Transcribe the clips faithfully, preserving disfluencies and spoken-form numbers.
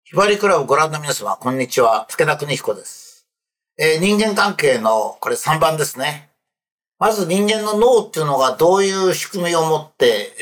ひばりクラブご覧の皆様、こんにちは。武田邦彦です。えー、人間関係の、これさんばんですね。まず人間の脳っていうのがどういう仕組みを持って、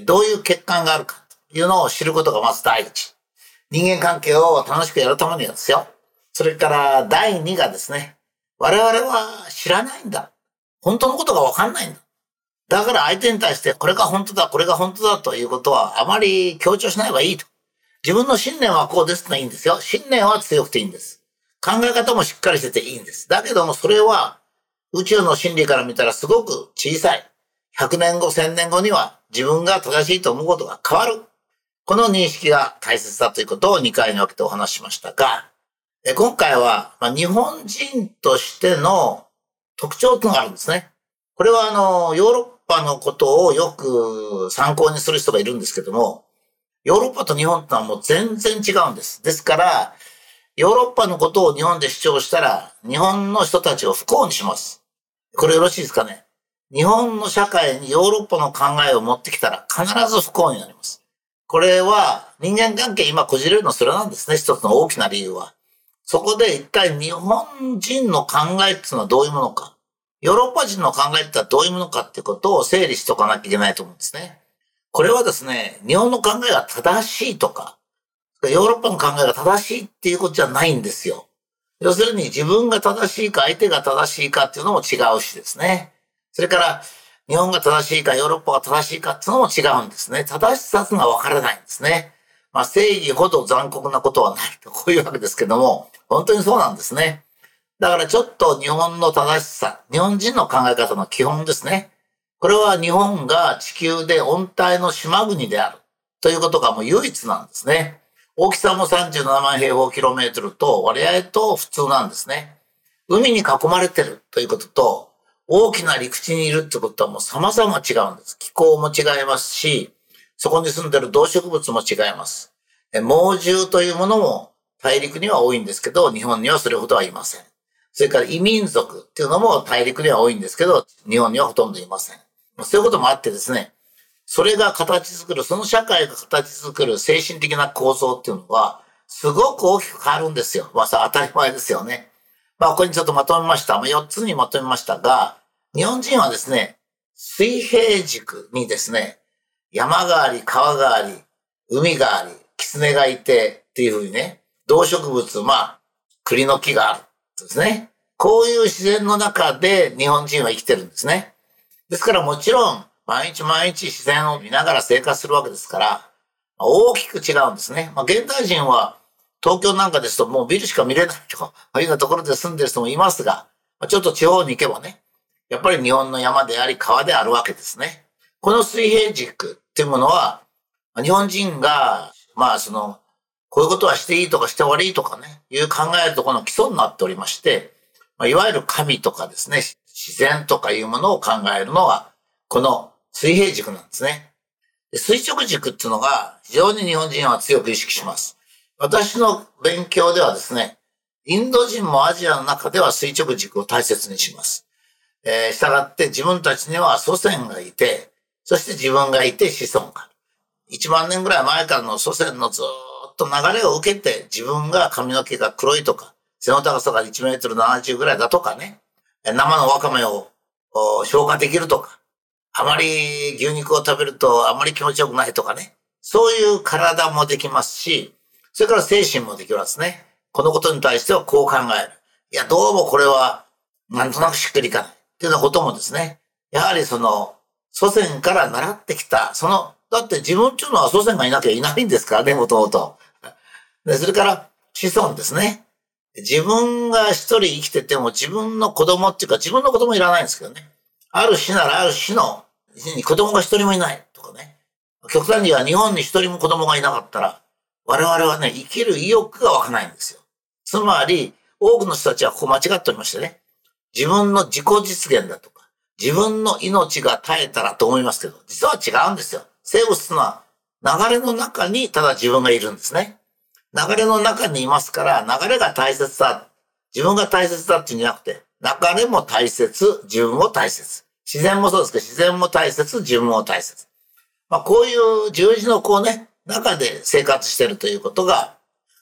どういう欠陥があるかというのを知ることがまず第一。人間関係を楽しくやるためにはですよ。それから第二がですね、我々は知らないんだ。本当のことがわかんないんだ。だから相手に対してこれが本当だ、これが本当だということはあまり強調しない方がいいと。自分の信念はこうですってのはいいんですよ。信念は強くていいんです。考え方もしっかりしてていいんです。だけどもそれは宇宙の真理から見たらすごく小さい。ひゃくねんご、せんねんごには自分が正しいと思うことが変わる。この認識が大切だということをにかいに分けてお話ししましたが、今回は日本人としての特徴というのがあるんですね。これはあの、ヨーロッパのことをよく参考にする人がいるんですけども、ヨーロッパと日本ってのはもう全然違うんです。ですから、ヨーロッパのことを日本で主張したら、日本の人たちを不幸にします。これよろしいですかね。日本の社会にヨーロッパの考えを持ってきたら必ず不幸になります。これは人間関係今こじれるのそれなんですね。一つの大きな理由は。そこで一体日本人の考えっていうのはどういうものか。ヨーロッパ人の考えってのはどういうものかっていうことを整理しとかなきゃいけないと思うんですね。これはですね、日本の考えが正しいとか、ヨーロッパの考えが正しいっていうことじゃないんですよ。要するに自分が正しいか相手が正しいかっていうのも違うしですね。それから日本が正しいかヨーロッパが正しいかっていうのも違うんですね。正しさがわからないんですね。まあ正義ほど残酷なことはないとこういうわけですけども、本当にそうなんですね。だからちょっと日本の正しさ、日本人の考え方の基本ですね。これは日本が地球で温帯の島国であるということがもう唯一なんですね。大きさもさんじゅうななまんへいほうキロメートルと割合と普通なんですね。海に囲まれてるということと大きな陸地にいるってことはもう様々違うんです。気候も違いますし、そこに住んでる動植物も違います。猛獣というものも大陸には多いんですけど、日本にはそれほどはいません。それから異民族っていうのも大陸には多いんですけど、日本にはほとんどいません。そういうこともあってですね、それが形作る、その社会が形作る精神的な構造っていうのは、すごく大きく変わるんですよ。まあ、それは当たり前ですよね。まあ、ここにちょっとまとめました。まあ、よっつにまとめましたが、日本人はですね、水平軸にですね、山があり、川があり、海があり、狐がいてっていうふうにね、動植物、まあ、栗の木があるですね。こういう自然の中で日本人は生きてるんですね。ですからもちろん、毎日毎日自然を見ながら生活するわけですから、大きく違うんですね。まあ、現代人は東京なんかですともうビルしか見れないというようなところで住んでる人もいますが、ちょっと地方に行けばね、やっぱり日本の山であり川であるわけですね。この水平軸っていうものは、日本人が、まあその、こういうことはしていいとかして悪いとかね、いう考えるところの基礎になっておりまして、まあ、いわゆる神とかですね、自然とかいうものを考えるのは、この水平軸なんですね。で垂直軸っていうのが非常に日本人は強く意識します。私の勉強ではですね、インド人もアジアの中では垂直軸を大切にします。えー、したがって自分たちには祖先がいて、そして自分がいて子孫がある。いちまんねんぐらい前からの祖先のずーっと流れを受けて、自分が髪の毛が黒いとか、背の高さがいちメートルななじゅうぐらいだとかね、生のワカメを消化できるとか、あまり牛肉を食べるとあまり気持ちよくないとかね、そういう体もできますし、それから精神もできますね。このことに対してはこう考える。いや、どうもこれはなんとなくしっくりいかない。っていうようなこともですね、やはりその祖先から習ってきた、その、だって自分っていうのは祖先がいなきゃいないんですからね、もともと。で、それから子孫ですね。自分が一人生きてても自分の子供っていうか自分の子供いらないんですけどね。ある市ならある市の子供が一人もいないとかね。極端には日本に一人も子供がいなかったら我々はね、生きる意欲が湧かないんですよ。つまり多くの人たちはここ間違っておりましてね。自分の自己実現だとか自分の命が絶えたらと思いますけど、実は違うんですよ。生物というのは流れの中にただ自分がいるんですね。流れの中にいますから、流れが大切だ。自分が大切だっていうんじゃなくて、流れも大切、自分も大切。自然もそうですけど、自然も大切、自分も大切。まあ、こういう十字のこうね、中で生活しているということが、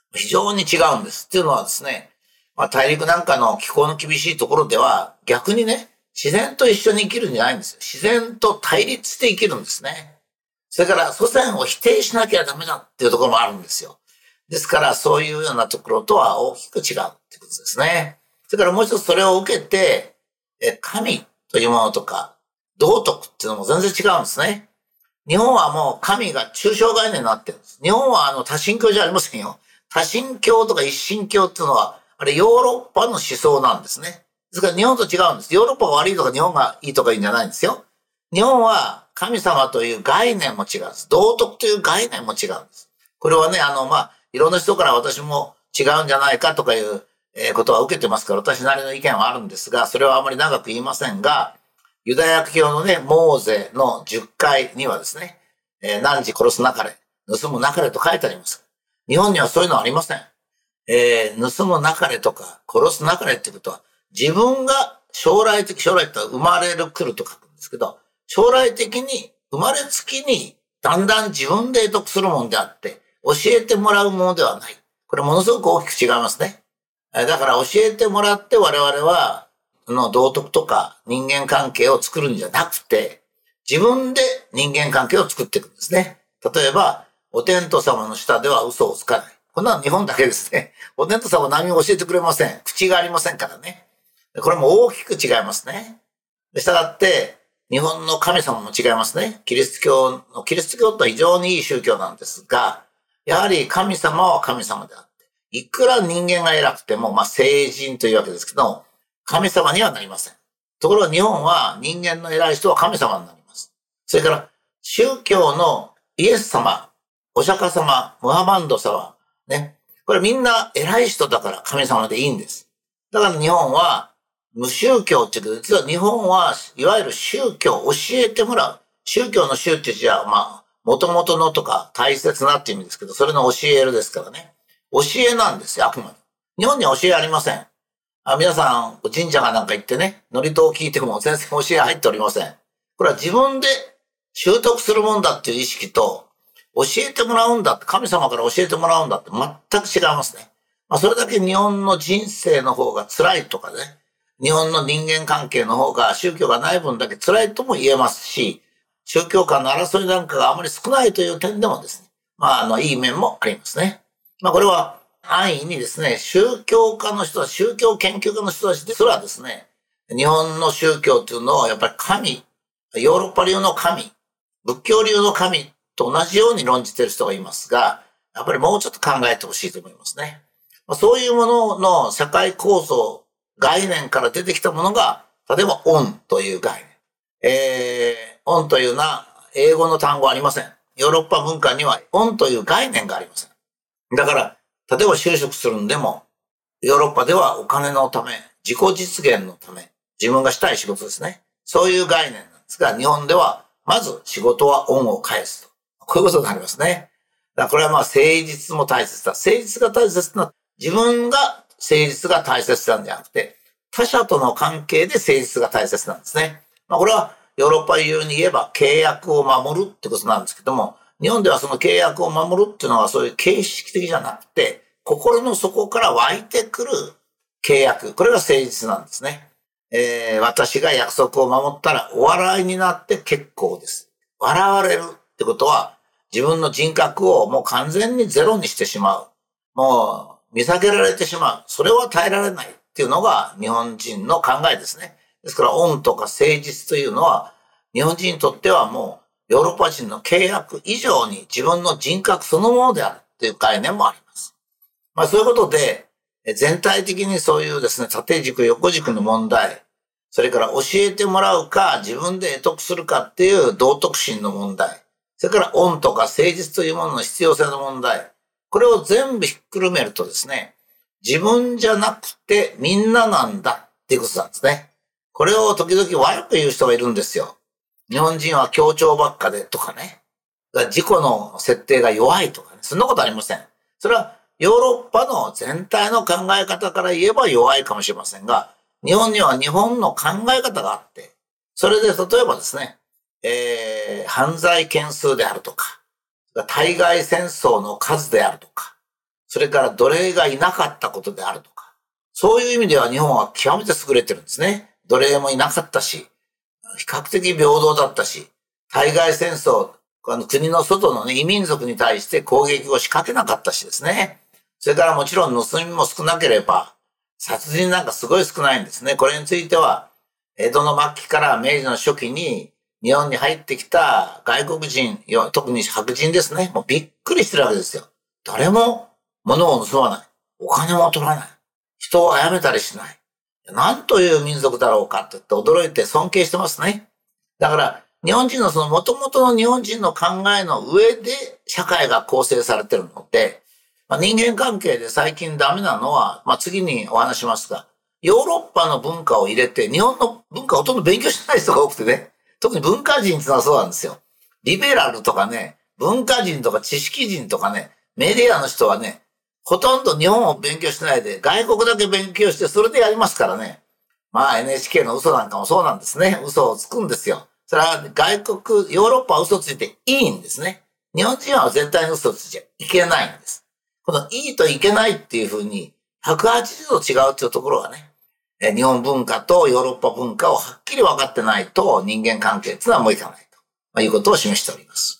非常に違うんです。っていうのはですね、まあ、大陸なんかの気候の厳しいところでは、逆にね、自然と一緒に生きるんじゃないんですよ。自然と対立して生きるんですね。それから祖先を否定しなきゃダメだっていうところもあるんですよ。ですから、そういうようなところとは大きく違うってことですね。それからもう一つそれを受けて、え神というものとか、道徳っていうのも全然違うんですね。日本はもう神が抽象概念になってるんです。日本はあの多神教じゃありませんよ。多神教とか一神教っていうのは、あれヨーロッパの思想なんですね。ですから日本と違うんです。ヨーロッパが悪いとか日本がいいとかいいんじゃないんですよ。日本は神様という概念も違うんです。道徳という概念も違うんです。これはね、あの、まあ、いろんな人から私も違うんじゃないかとかいう、えー、ことは受けてますから、私なりの意見はあるんですが、それはあまり長く言いませんが、ユダヤ教のね、モーゼのじゅっかいにはですね、えー、何時殺すなかれ、盗むなかれと書いてあります。日本にはそういうのはありません。えー、盗むなかれとか、殺すなかれってことは、自分が将来的、将来って生まれる来ると書くんですけど、将来的に生まれつきにだんだん自分で得得するものであって、教えてもらうものではない。これものすごく大きく違いますね。だから教えてもらって我々は、の道徳とか人間関係を作るんじゃなくて、自分で人間関係を作っていくんですね。例えば、お天道様の下では嘘をつかない。こんなの日本だけですね。お天道様は何も教えてくれません。口がありませんからね。これも大きく違いますね。したがって、日本の神様も違いますね。キリスト教の、キリスト教とは非常にいい宗教なんですが、やはり神様は神様であって、いくら人間が偉くても、まあ聖人というわけですけど、神様にはなりません。ところが日本は人間の偉い人は神様になります。それから宗教のイエス様、お釈迦様、ムハマンド様、ね。これみんな偉い人だから神様でいいんです。だから日本は無宗教って言うけど、実は日本はいわゆる宗教を教えてもらう。宗教の宗ってじゃあ、まあ、元々のとか大切なっていう意味ですけど、それの教えるですからね。教えなんですよ、あくまで。日本には教えありません。あ皆さん、神社がなんか行ってね、祝詞を聞いても全然教え入っておりません。これは自分で習得するもんだっていう意識と、教えてもらうんだって、神様から教えてもらうんだって全く違いますね。まあ、それだけ日本の人生の方が辛いとかね、日本の人間関係の方が宗教がない分だけ辛いとも言えますし、宗教間の争いなんかがあまり少ないという点でもですね、まあ、あの、いい面もありますね。まあ、これは安易にですね、宗教家の人たち、宗教研究家の人たちですらですね、日本の宗教というのはやっぱり神、ヨーロッパ流の神、仏教流の神と同じように論じている人がいますが、やっぱりもうちょっと考えてほしいと思いますね。まあ、そういうものの社会構造、概念から出てきたものが、例えば、恩という概念。えー、恩というのは、英語の単語はありません。ヨーロッパ文化には、恩という概念がありません。だから、例えば就職するんでも、ヨーロッパではお金のため、自己実現のため、自分がしたい仕事ですね。そういう概念なんですが、日本では、まず仕事は恩を返すと。こういうことになりますね。だからこれはまあ誠実も大切だ。誠実が大切な、自分が誠実が大切なんじゃなくて、他者との関係で誠実が大切なんですね。まあこれはヨーロッパ流に言えば契約を守るってことなんですけども、日本ではその契約を守るっていうのはそういう形式的じゃなくて、心の底から湧いてくる契約。これが誠実なんですね。えー、私が約束を守ったらお笑いになって結構です。笑われるってことは自分の人格をもう完全にゼロにしてしまう。もう見下げられてしまう。それは耐えられないっていうのが日本人の考えですね。ですから恩とか誠実というのは日本人にとってはもうヨーロッパ人の契約以上に自分の人格そのものであるっていう概念もあります。まあそういうことで全体的にそういうですね、縦軸横軸の問題、それから教えてもらうか自分で得得するかっていう道徳心の問題、それから恩とか誠実というものの必要性の問題、これを全部ひっくるめるとですね、自分じゃなくてみんななんだっていうことなんですね。これを時々悪く言う人がいるんですよ。日本人は協調ばっかでとかね。自己の設定が弱いとかね。そんなことありません。それはヨーロッパの全体の考え方から言えば弱いかもしれませんが、日本には日本の考え方があって、それで例えばですね、えー、犯罪件数であるとか、対外戦争の数であるとか、 それから奴隷がいなかったことであるとか、そういう意味では日本は極めて優れてるんですね。奴隷もいなかったし、比較的平等だったし、対外戦争、あの国の外の、ね、異民族に対して攻撃を仕掛けなかったしですね。それからもちろん盗みも少なければ、殺人なんかすごい少ないんですね。これについては、江戸の末期から明治の初期に日本に入ってきた外国人、特に白人ですね。もうびっくりしてるわけですよ。誰も物を盗まない。お金も取らない。人を殺めたりしない。なんという民族だろうかって言って驚いて尊敬してますね。だから、日本人のその元々の日本人の考えの上で社会が構成されてるので、まあ、人間関係で最近ダメなのは、まあ、次にお話しますが、ヨーロッパの文化を入れて、日本の文化をほとんど勉強してない人が多くてね、特に文化人っていうのはそうなんですよ。リベラルとかね、文化人とか知識人とかね、メディアの人はね、ほとんど日本を勉強してないで、外国だけ勉強して、それでやりますからね。まあ エヌエイチケー の嘘なんかもそうなんですね。嘘をつくんですよ。それは外国、ヨーロッパは嘘ついていいんですね。日本人は絶対に嘘ついちゃいけないんです。このいいといけないっていうふうに、ひゃくはちじゅうど違うっていうところがね、日本文化とヨーロッパ文化をはっきり分かってないと人間関係っていうのはもういかないということを示しております。